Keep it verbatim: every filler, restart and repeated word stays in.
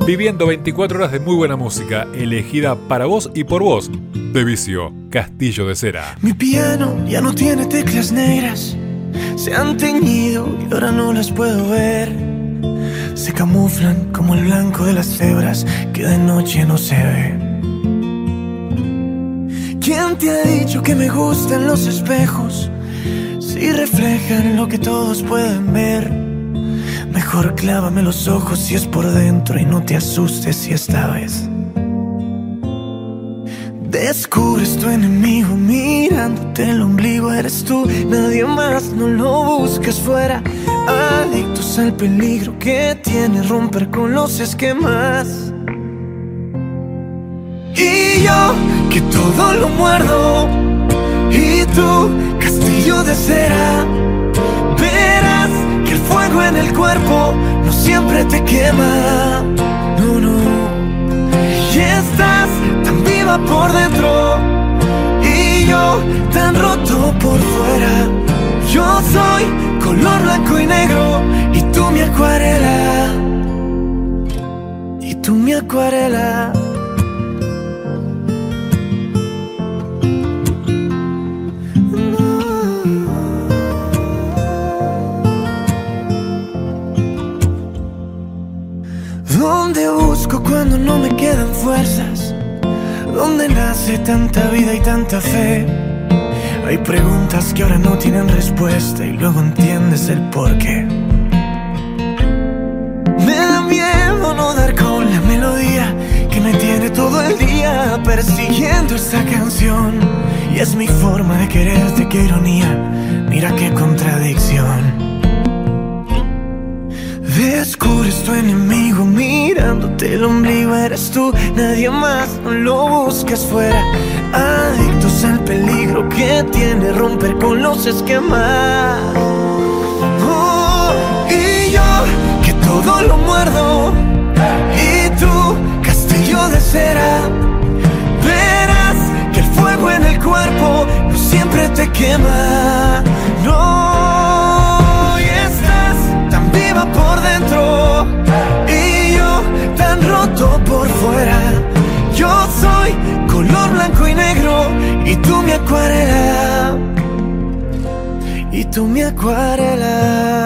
Viviendo veinticuatro horas de muy buena música, elegida para vos y por vos. De Vicio, Castillo de Cera. Mi piano ya no tiene teclas negras, se han teñido y ahora no las puedo ver. Se camuflan como el blanco de las cebras que de noche no se ve. ¿Quién te ha dicho que me gustan los espejos si reflejan lo que todos pueden ver? Mejor clávame los ojos si es por dentro y no te asustes si esta vez descubres tu enemigo mirándote el ombligo. Eres tú, nadie más, no lo busques fuera. Adictos al peligro que tiene romper con los esquemas. Y yo, que todo lo muerdo, y tú, castillo de cera. Verás que el fuego en el cuerpo no siempre te quema. No, no. Y estás tan viva por dentro y yo tan roto por fuera. Yo soy color blanco y negro y tú mi acuarela. Y tú mi acuarela. ¿Dónde busco cuando no me quedan fuerzas? ¿Dónde nace tanta vida y tanta fe? Hay preguntas que ahora no tienen respuesta y luego entiendes el porqué. Me da miedo no dar con la melodía que me tiene todo el día persiguiendo esta canción. Y es mi forma de quererte, qué ironía, mira qué contradicción. Descubres tu enemigo mirándote el ombligo. Eres tú, nadie más, no lo busques fuera. Adictos al peligro que tiene romper con los esquemas. Oh, y yo, que todo lo muerdo, y tú, castillo de cera. Verás que el fuego en el cuerpo no siempre te quema. No, y estás tan viva por dentro y yo tan roto por fuera. Yo soy color blanco y negro y tú mi acuarela. Y tú mi acuarela.